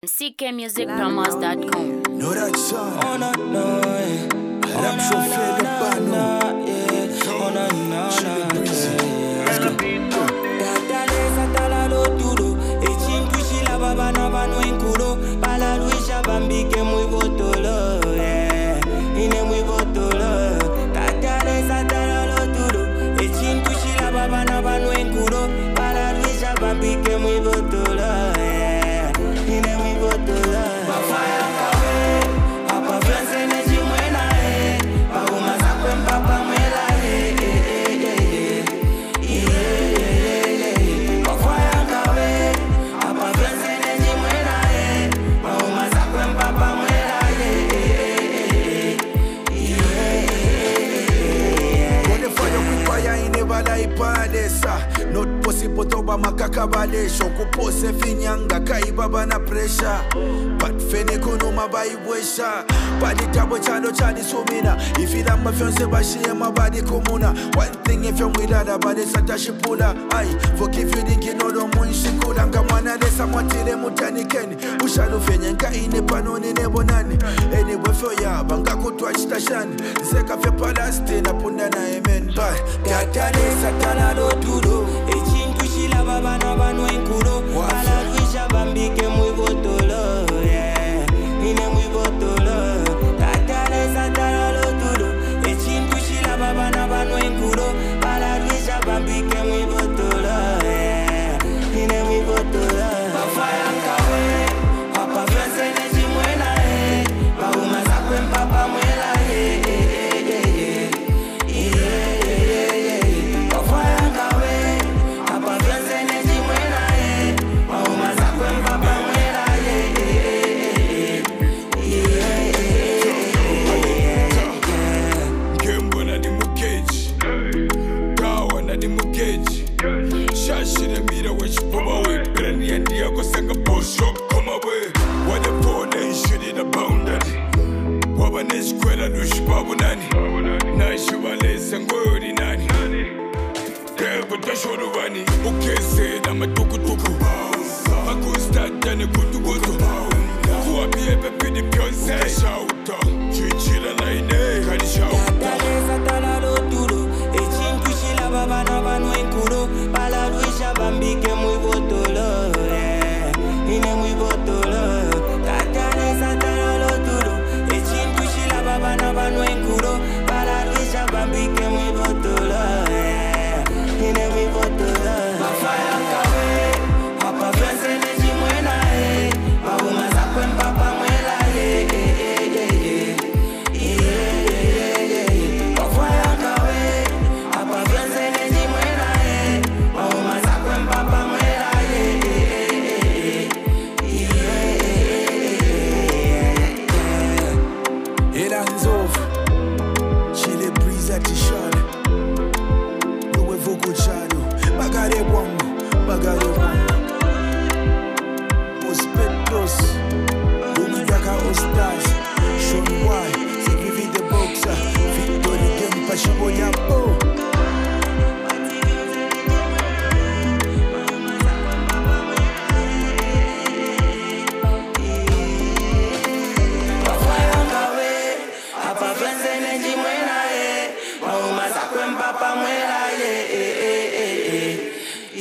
ckmusicpromos.com. Know that song? Oh no no, And I'm chauffeur de Bano. oh no no, Chili breezy. Let's go. Tatale satala lo tudo, e chintushi la baba na bano inkudo, pala luisha bambike muy botolo, ine muy botolo. Tatale satala lo tudo, e chintushi la baba na bano inkudo, pala luisha bambike muy botolo, ine muy botolo. Mafaya kawe, apa fiance ne chimwena pa umaza kwempapa mwela Not possible to ba makakabalesho kupose finyanga kaibaba na pressure but fene kono mabaibwesha body tabo chado chadi sumina ifila mafyonse bashiye mabadi komuna one thing if you're with other body satashi pula I forgive you dinki no do munshikula ngamwana lesa mwatire mutani keni ushalu fenye nka ine panoni nebonani anyway for ya banga kutwachita shani zeka fe palaste na punda na amen bye Tatale satala lo tudo, e chintushi la baba na bano inkudo, ala luisha bambike muy botolo, ine muy botolo. Tatale satala lo tudo, e chintushi la baba na bano inkudo, ala luisha bambike muy botolo, ine muy botolo. Mafaya kawe, apa fiance ne chimwena pa umaza kwempapa mwela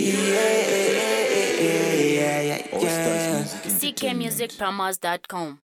ckmusicpromos.com.